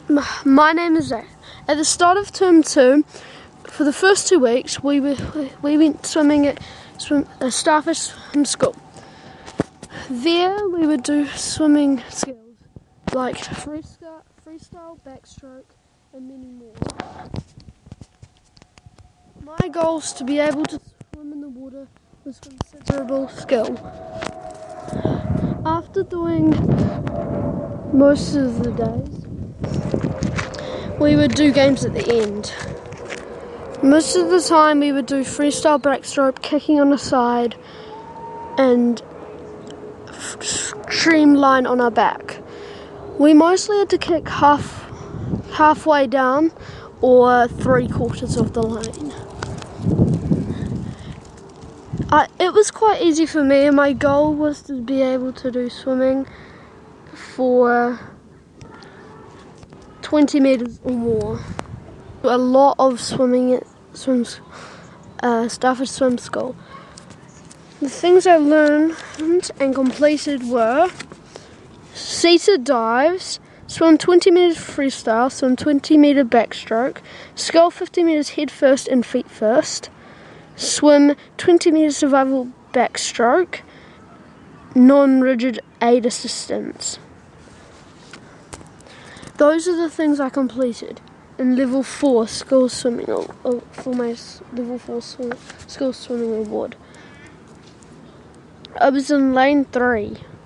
My name is Zach. At the start of term 2, for the first 2 weeks, we went swimming at Starfish Swim School. There we would do swimming skills like freestyle, backstroke, and many more. My goal is to be able to swim in the water with considerable skill. After doing most of the days, we would do games at the end. Most of the time we would do freestyle backstroke, kicking on the side, and streamline on our back. We mostly had to kick halfway down or 3/4 of the line. It was quite easy for me, and my goal was to be able to do swimming for 20 metres or more. A lot of swimming at Starfish Swim School. The things I learned and completed were seated dives, swim 20 metres freestyle, swim 20 metre backstroke, scull 50 metres head first and feet first, swim 20 metre survival backstroke, non-rigid aid assistance. Those are the things I completed in level 4 school swimming for my level 4 school swimming award. I was in lane 3.